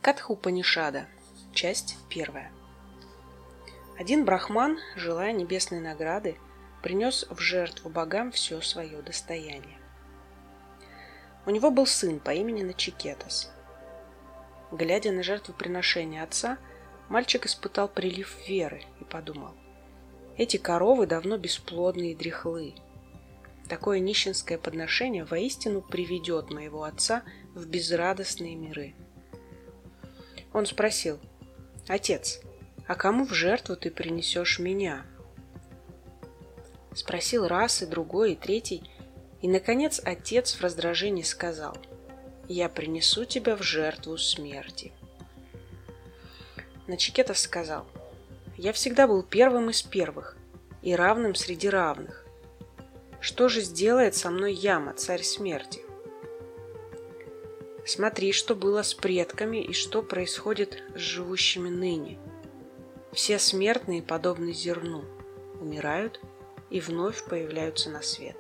Катха-Упанишада. Часть 1. Один брахман, желая небесной награды, принес в жертву богам все свое достояние. У него был сын по имени Начикетас. Глядя на жертвоприношение отца, мальчик испытал прилив веры и подумал: эти коровы давно бесплодны и дряхлы. Такое нищенское подношение воистину приведет моего отца в безрадостные миры. Он спросил: «Отец, а кому в жертву ты принесешь меня?» Спросил раз, и другой, и третий, и, наконец, отец в раздражении сказал: «Я принесу тебя в жертву смерти». Начикетас сказал: «Я всегда был первым из первых и равным среди равных. Что же сделает со мной Яма, царь смерти? Смотри, что было с предками и что происходит с живущими ныне. Все смертные подобны зерну, умирают и вновь появляются на свет».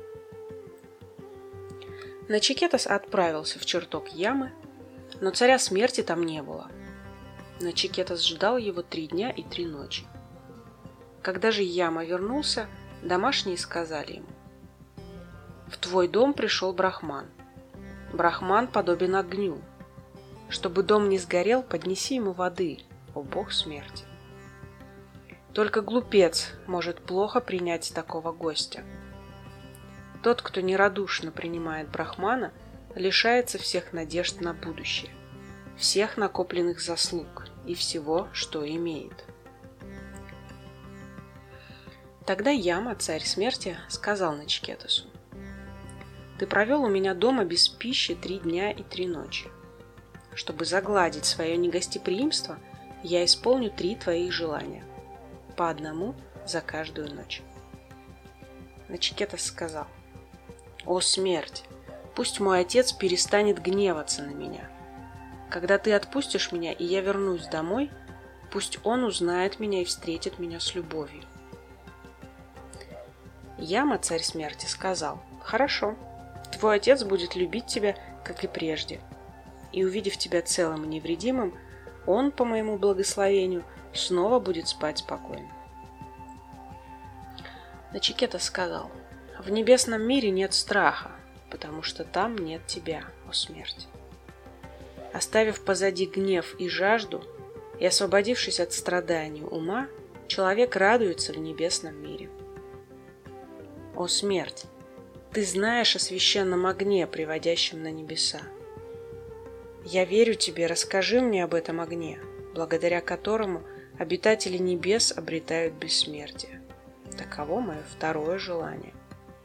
Начикетас отправился в чертог Ямы, но царя смерти там не было. Начикетас ждал его 3 дня и 3 ночи. Когда же Яма вернулся, домашние сказали ему: «В твой дом пришел брахман. Брахман подобен огню. Чтобы дом не сгорел, поднеси ему воды, о бог смерти». Только глупец может плохо принять такого гостя. Тот, кто нерадушно принимает брахмана, лишается всех надежд на будущее, всех накопленных заслуг и всего, что имеет. Тогда Яма, царь смерти, сказал Начикетасу: «Ты провел у меня дома без пищи 3 дня и 3 ночи. Чтобы загладить свое негостеприимство, я исполню 3 твоих желания, по одному за каждую ночь». Начикетас сказал: «О смерть, пусть мой отец перестанет гневаться на меня. Когда ты отпустишь меня, и я вернусь домой, пусть он узнает меня и встретит меня с любовью». Яма, царь смерти, сказал: «Хорошо, твой отец будет любить тебя, как и прежде, и, увидев тебя целым и невредимым, он, по моему благословению, снова будет спать спокойно». Начикетас сказал: «В небесном мире нет страха, потому что там нет тебя, о смерть. Оставив позади гнев и жажду и освободившись от страданий ума, человек радуется в небесном мире. О смерть, ты знаешь о священном огне, приводящем на небеса. Я верю тебе, расскажи мне об этом огне, благодаря которому обитатели небес обретают бессмертие. Таково мое 2 желание».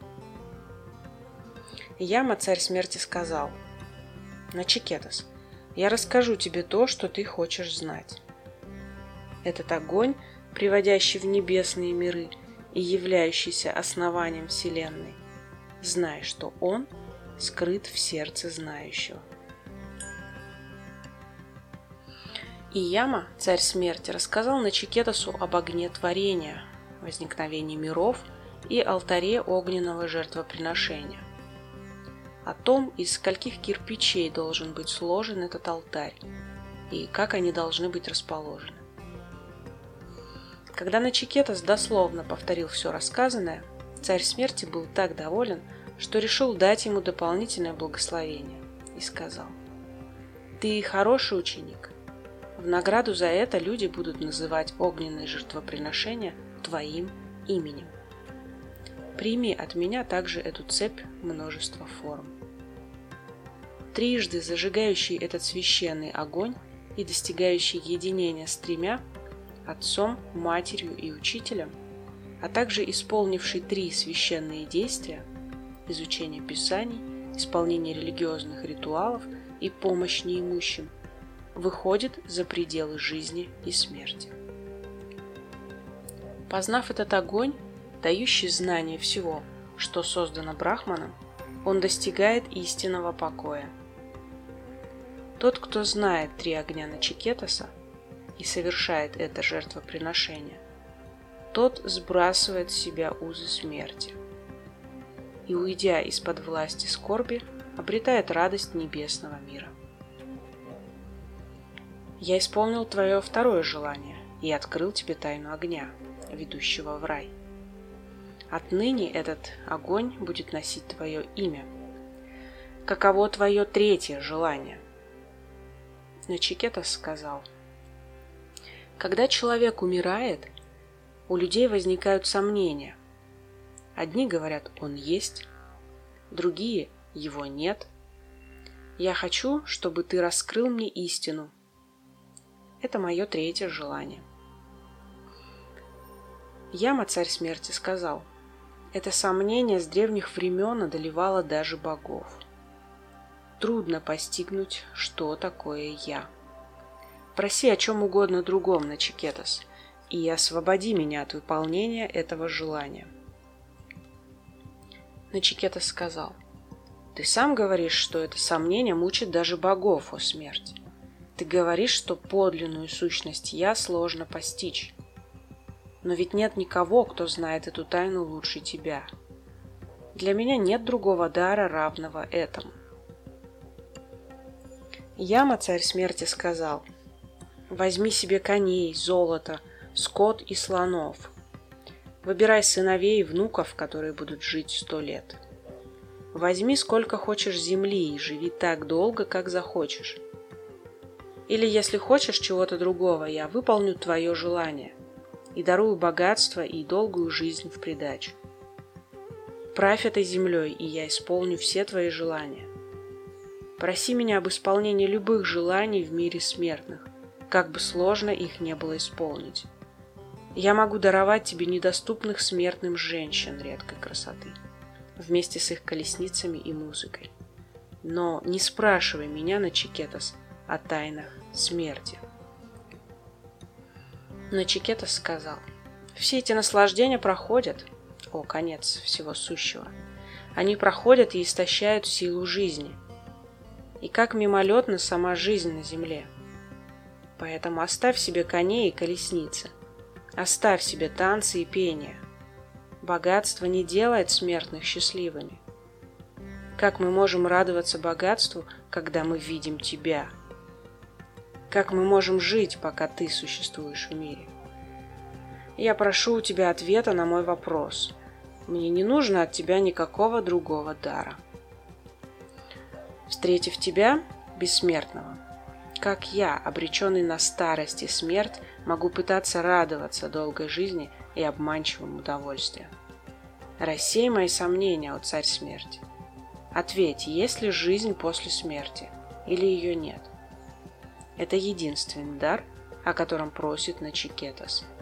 Яма, царь смерти, сказал: «Начикетас, я расскажу тебе то, что ты хочешь знать. Этот огонь, приводящий в небесные миры и являющийся основанием Вселенной, знай, что он скрыт в сердце знающего». И Яма, царь смерти, рассказал Начикетасу об огне творения, возникновении миров и алтаре огненного жертвоприношения, о том, из скольких кирпичей должен быть сложен этот алтарь и как они должны быть расположены. Когда Начикетас дословно повторил все рассказанное, царь смерти был так доволен, что решил дать ему дополнительное благословение и сказал: «Ты хороший ученик. В награду за это люди будут называть огненные жертвоприношения твоим именем. Прими от меня также эту цепь множества форм». Трижды зажигающий этот священный огонь и достигающий единения с 3 – отцом, матерью и учителем, а также исполнивший 3 священные действия – изучение писаний, исполнение религиозных ритуалов и помощь неимущим – выходит за пределы жизни и смерти. Познав этот огонь, дающий знание всего, что создано Брахманом, он достигает истинного покоя. Тот, кто знает 3 огня Начикетаса и совершает это жертвоприношение, тот сбрасывает с себя узы смерти и, уйдя из-под власти скорби, обретает радость небесного мира. Я исполнил твое второе желание и открыл тебе тайну огня, ведущего в рай. Отныне этот огонь будет носить твое имя. Каково твое третье желание? Начикетос сказал: когда человек умирает, у людей возникают сомнения. Одни говорят: он есть, другие: его нет. Я хочу, чтобы ты раскрыл мне истину. Это мое третье желание. Яма, царь смерти, сказал: это сомнение с древних времен одолевало даже богов. Трудно постигнуть, что такое я. Проси о чем угодно другом, Начикетос, и освободи меня от выполнения этого желания. Начикетос сказал: ты сам говоришь, что это сомнение мучит даже богов, о смерть. Ты говоришь, что подлинную сущность я сложно постичь. Но ведь нет никого, кто знает эту тайну лучше тебя. Для меня нет другого дара, равного этому. Яма, царь смерти, сказал: возьми себе коней, золото, скот и слонов. Выбирай сыновей и внуков, которые будут жить 100 лет. Возьми сколько хочешь земли и живи так долго, как захочешь. Или, если хочешь чего-то другого, я выполню твое желание и дарую богатство и долгую жизнь в придачу. Правь этой землей, и я исполню все твои желания. Проси меня об исполнении любых желаний в мире смертных, как бы сложно их не было исполнить. Я могу даровать тебе недоступных смертным женщин редкой красоты, вместе с их колесницами и музыкой. Но не спрашивай меня, Начикетос, о тайнах смерти. Начикетос сказал: все эти наслаждения проходят, о конец всего сущего. Они проходят и истощают силу жизни. И как мимолетна сама жизнь на земле. Поэтому оставь себе коней и колесницы. Оставь себе танцы и пение. Богатство не делает смертных счастливыми. Как мы можем радоваться богатству, когда мы видим тебя? Как мы можем жить, пока ты существуешь в мире? Я прошу у тебя ответа на мой вопрос. Мне не нужно от тебя никакого другого дара. Встретив тебя, бессмертного, как я, обреченный на старость и смерть, могу пытаться радоваться долгой жизни и обманчивым удовольствием? Рассей мои сомнения, о царь смерти. Ответь, есть ли жизнь после смерти, или ее нет? Это единственный дар, о котором просит Начикетос.